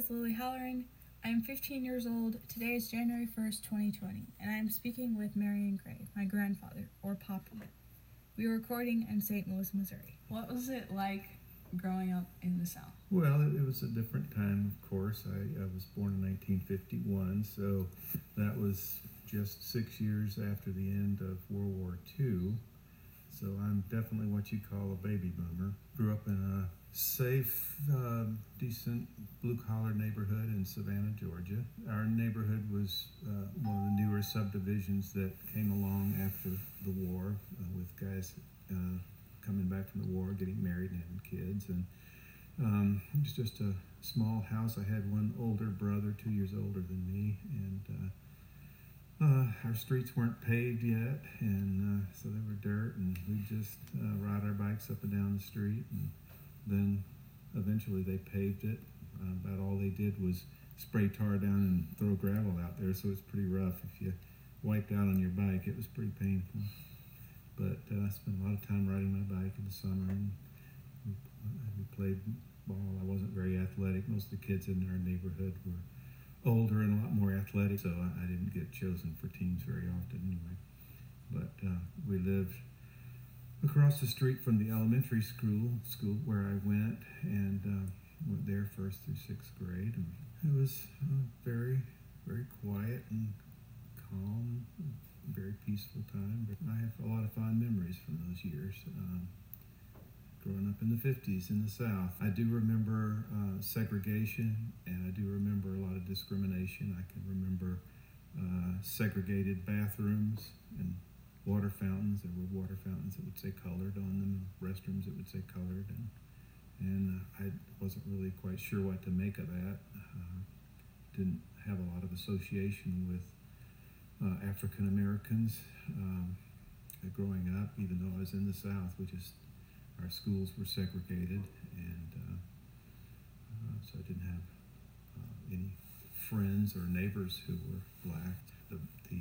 is Lily Halloran. I am 15 years old. Today is January 1st, 2020, and I am speaking with Marion Gray, my grandfather, or Papa. We are recording in St. Louis, Missouri. What was it like growing up in the South? Well, it was a different time, of course. I was born in 1951, so that was just 6 years after the end of World War II. So I'm definitely what you call a baby boomer. Grew up in a safe, decent blue-collar neighborhood in Savannah, Georgia. Our neighborhood was one of the newer subdivisions that came along after the war, with guys coming back from the war, getting married and having kids. And it was just a small house. I had one older brother, 2 years older than me, and our streets weren't paved yet, and so they were dirt, and we'd just ride our bikes up and down the street, and then eventually they paved it. About all they did was spray tar down and throw gravel out there, so it's pretty rough. If you wiped out on your bike, it was pretty painful. But I spent a lot of time riding my bike in the summer, and we played ball. I wasn't very athletic. Most of the kids in our neighborhood were older and a lot more athletic, so I didn't get chosen for teams very often anyway. But we lived across the street from the elementary school where I went, and went there first through sixth grade. And it was very, very quiet and calm, very peaceful time. But I have a lot of fond memories from those years. Growing up in the 50s in the South. I do remember segregation, and I do remember a lot of discrimination. I can remember segregated bathrooms and water fountains. There were water fountains that would say colored on them, and restrooms that would say colored, and I wasn't really quite sure what to make of that. Didn't have a lot of association with African Americans growing up, even though I was in the South. Our schools were segregated, and so I didn't have any friends or neighbors who were black. The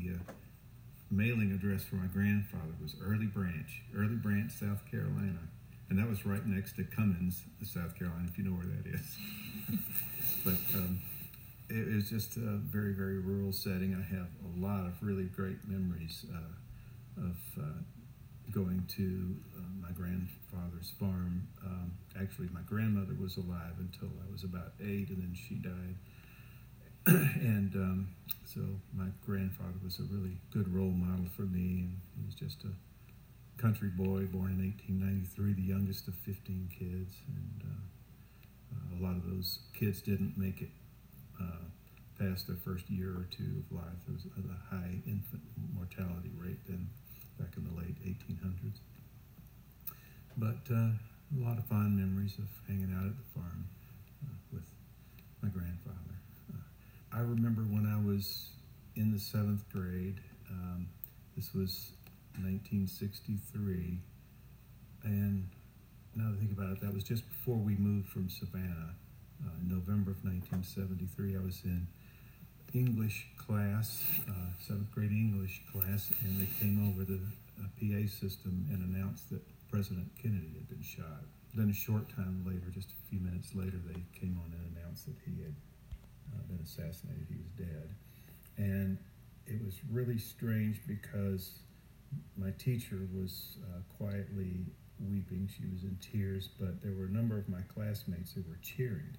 mailing address for my grandfather was Early Branch, South Carolina, and that was right next to Cummins, South Carolina, if you know where that is. But it was just a very, very rural setting. I have a lot of really great memories of going to my grandfather's farm. Actually, my grandmother was alive until I was about 8, and then she died. And so my grandfather was a really good role model for me, and he was just a country boy born in 1893, the youngest of 15 kids. And a lot of those kids didn't make it past their first year or two of life. There was a high infant mortality rate then, back in the late 1800s. But a lot of fond memories of hanging out at the farm with my grandfather. I remember when I was in the 7th grade, this was 1963, and now that I think about it, that was just before we moved from Savannah. In November of 1973, I was in English class, 7th grade English class, and they came over the PA system and announced that President Kennedy had been shot. Then a short time later, just a few minutes later, they came on and announced that he had been assassinated. He was dead. And it was really strange because my teacher was quietly weeping. She was in tears, but there were a number of my classmates who were cheering.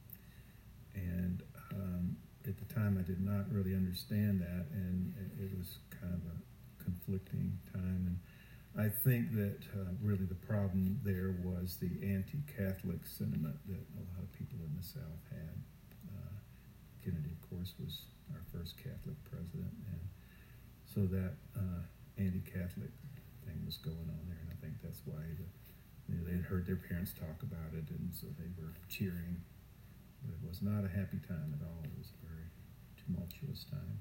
And at the time, I did not really understand that, and it was kind of a conflicting time. And I think that really the problem there was the anti-Catholic sentiment that a lot of people in the South had. Kennedy, of course, was our first Catholic president, and so that anti-Catholic thing was going on there, and I think that's why they had heard their parents talk about it, and so they were cheering. But it was not a happy time at all. It was a very tumultuous time.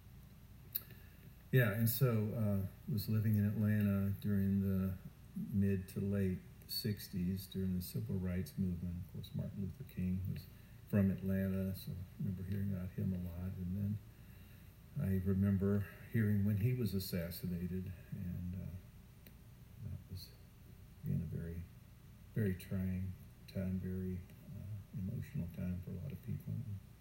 Yeah, and so was living in Atlanta during the mid to late 60s, during the Civil Rights Movement. Of course, Martin Luther King was from Atlanta, so I remember hearing about him a lot. And then I remember hearing when he was assassinated, and that was, again, a very, very trying time, very emotional time for a lot of people.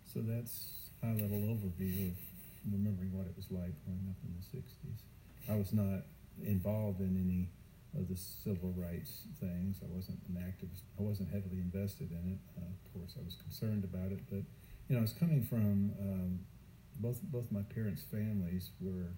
So that's high-level overview of remembering what it was like growing up in the 60s. I was not involved in any of the civil rights things. I wasn't an activist. I wasn't heavily invested in it. Of course, I was concerned about it, but I was coming from both my parents' families were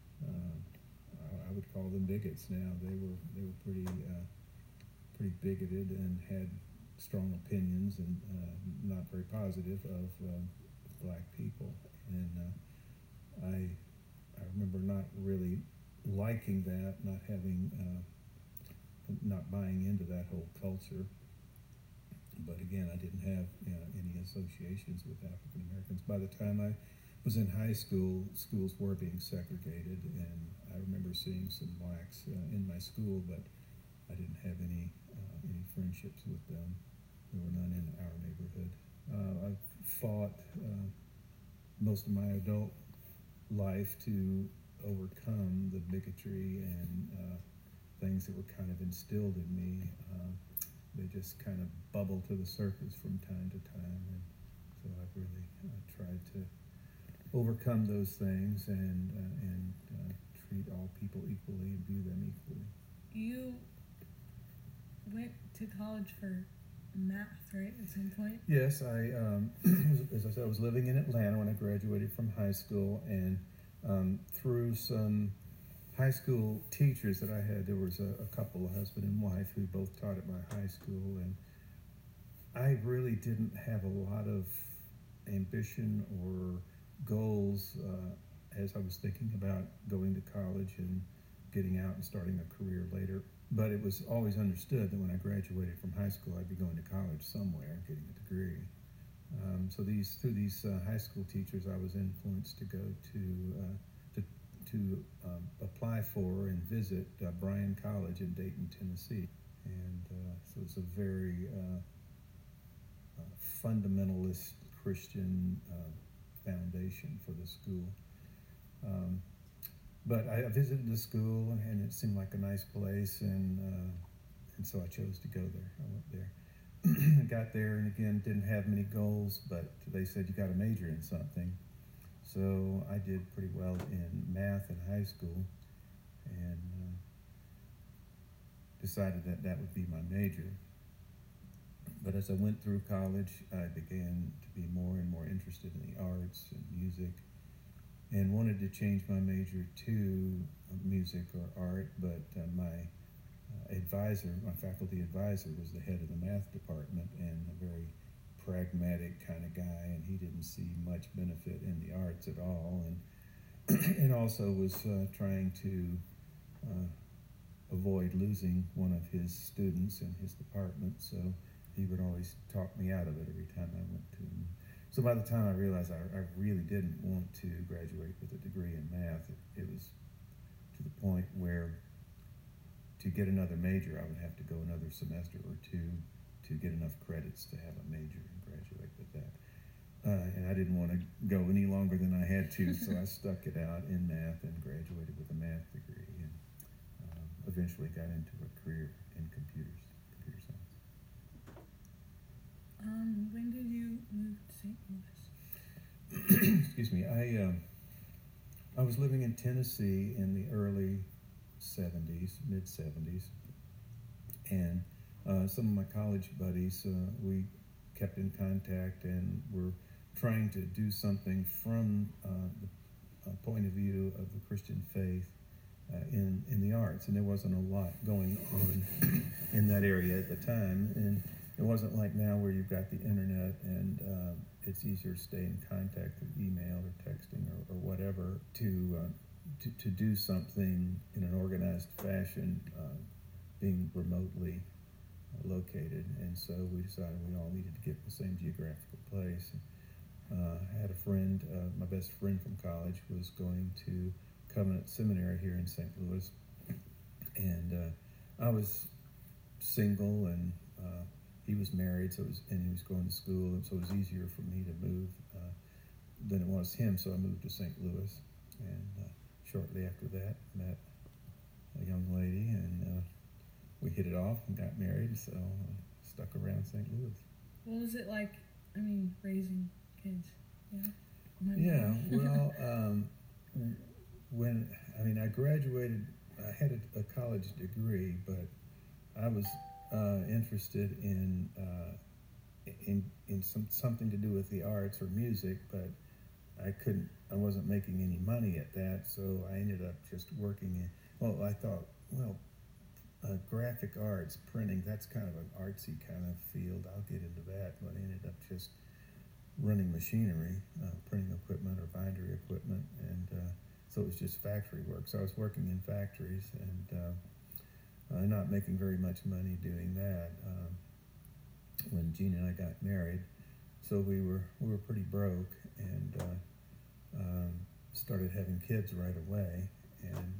I would call them bigots now. They were pretty bigoted and had strong opinions and not very positive of black people. And I remember not really liking that, not buying into that whole culture. But again, I didn't have any associations with African Americans. By the time I was in high school, schools were being segregated, and I remember seeing some blacks in my school, but I didn't have any friendships with them. There were none in our neighborhood. I've fought most of my adult life to overcome the bigotry and things that were kind of instilled in me. They just kind of bubble to the surface from time to time, and so I've really tried to overcome those things and treat all people equally and view them equally. You went to college for math, right, at some point? Yes, as I said, I was living in Atlanta when I graduated from high school, and through some high school teachers that I had, there was a couple, a husband and wife, who both taught at my high school, and I really didn't have a lot of ambition or goals as I was thinking about going to college and getting out and starting a career later. But it was always understood that when I graduated from high school, I'd be going to college somewhere, getting a degree. So through these high school teachers, I was influenced to go to apply for and visit Bryan College in Dayton, Tennessee. And so it's a very fundamentalist Christian foundation for the school. But I visited the school, and it seemed like a nice place, and so I chose to go there. I went there. I got there, and again, didn't have many goals, but they said you got to major in something. So I did pretty well in math in high school, and decided that would be my major. But as I went through college, I began to be more and more interested in the arts and music, and wanted to change my major to music or art, but my faculty advisor, was the head of the math department, and a very pragmatic kind of guy, and he didn't see much benefit in the arts at all, and also was trying to avoid losing one of his students in his department, so he would always talk me out of it every time I went to him. So by the time I realized I really didn't want to graduate with a degree in math, it was to the point where to get another major, I would have to go another semester or two to get enough credits to have a major and graduate with that. And I didn't want to go any longer than I had to, so I stuck it out in math and graduated with a math degree, and eventually got into a career in computer science. When did you move to St. Louis? Excuse me. I was living in Tennessee in the early 70s, mid 70s, and some of my college buddies, we kept in contact and were trying to do something from the point of view of the Christian faith in the arts, and there wasn't a lot going on in that area at the time, and it wasn't like now where you've got the internet and it's easier to stay in contact through email or texting or whatever to do something in an organized fashion, being remotely located. And so we decided we all needed to get the same geographical place. I had a friend, my best friend from college was going to Covenant Seminary here in St. Louis, and I was single, and he was married, and he was going to school, and so it was easier for me to move than it was him, so I moved to St. Louis, and shortly after that, met a young lady, and we hit it off and got married, so stuck around St. Louis. What was it like, raising kids? graduated, I had a college degree, but I was interested in something to do with the arts or music, but I wasn't making any money at that, so I ended up just working in, well, I thought, well, graphic arts, printing, that's kind of an artsy kind of field. I'll get into that, but I ended up just running machinery, printing equipment or bindery equipment, and so it was just factory work. So I was working in factories and not making very much money doing that. When Gina and I got married, so we were pretty broke, and started having kids right away, and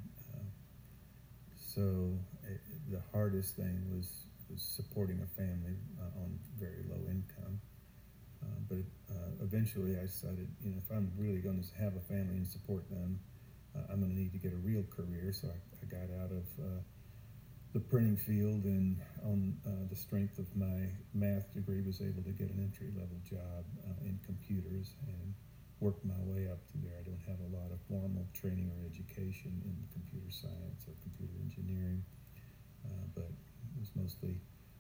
so the hardest thing was supporting a family on very low income. But eventually I decided, if I'm really going to have a family and support them, I'm going to need to get a real career. So I got out of the printing field, and on the strength of my math degree was able to get an entry-level job in computers and worked my way up through there. I don't have a lot of formal training or education in computer science or computer engineering, but it was mostly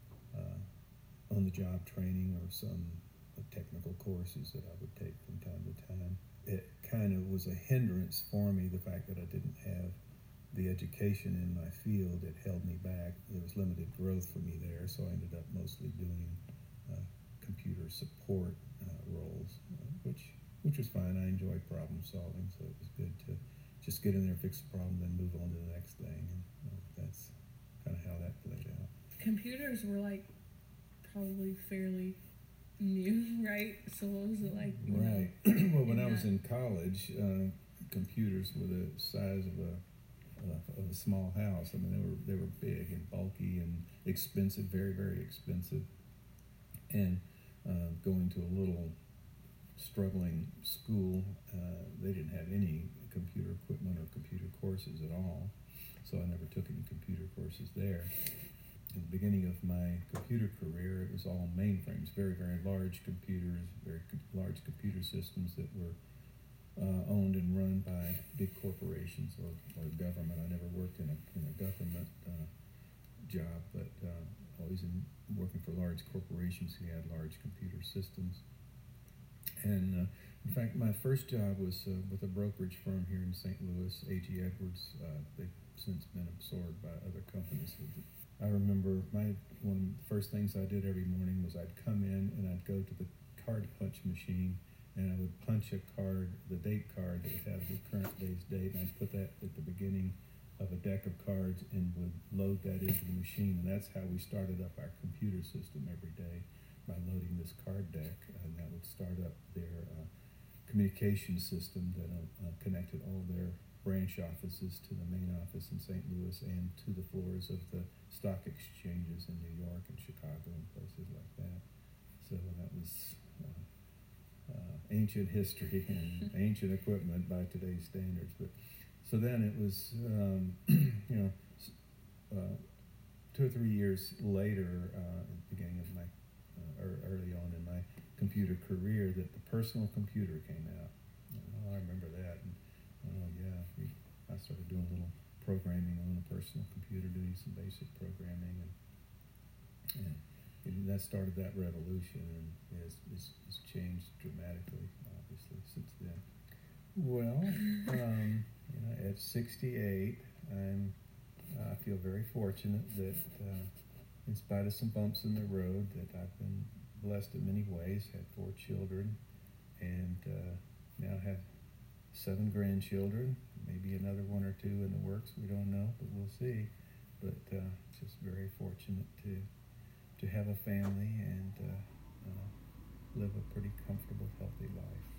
on-the-job training or some technical courses that I would take from time to time. It kind of was a hindrance for me, the fact that I didn't have the education in my field. It held me back. There was limited growth for me there, so I ended up mostly doing computer support roles, which was fine. I enjoyed problem solving, so it was good to just get in there, fix the problem, then move on to the next thing, and that's kind of how that played out. Computers were like probably fairly new, right? So what was it like? Right. Well, when I was in college, computers were the size of a small house. I mean, they were big and bulky and expensive, very, very expensive. And going to a little struggling school, they didn't have any computer equipment or computer courses at all. So I never took any computer courses there. In the beginning of my computer career, it was all mainframes, very, very large computers, very large computer systems that were owned and run by big corporations or government. I never worked in a government job, but always working for large corporations who had large computer systems. And in fact, my first job was with a brokerage firm here in St. Louis, A.G. Edwards. They've since been absorbed by other companies. I remember one of the first things I did every morning was I'd come in and I'd go to the card punch machine, and I would punch a card, the date card that would have the current day's date, and I'd put that at the beginning of a deck of cards and would load that into the machine. And that's how we started up our computer system every day, by loading this card deck, and that would start up their communication system that connected all their branch offices to the main office in St. Louis and to the floors of the stock exchanges in New York and Chicago and places like that. So that was ancient history and ancient equipment by today's standards. But so then it was, 2 or 3 years later, at the beginning of my, or early on in my computer career, that the personal computer came out. Oh, I remember that. And, I started doing a little programming on a personal computer, doing some basic programming, and that started that revolution, and it's changed dramatically, obviously, since then. Well, at 68, I feel very fortunate that, in spite of some bumps in the road, that I've been blessed in many ways. Had 4 children, and now have 7 grandchildren. Maybe another 1 or 2 in the works. We don't know, but we'll see. But just very fortunate to have a family and live a pretty comfortable, healthy life.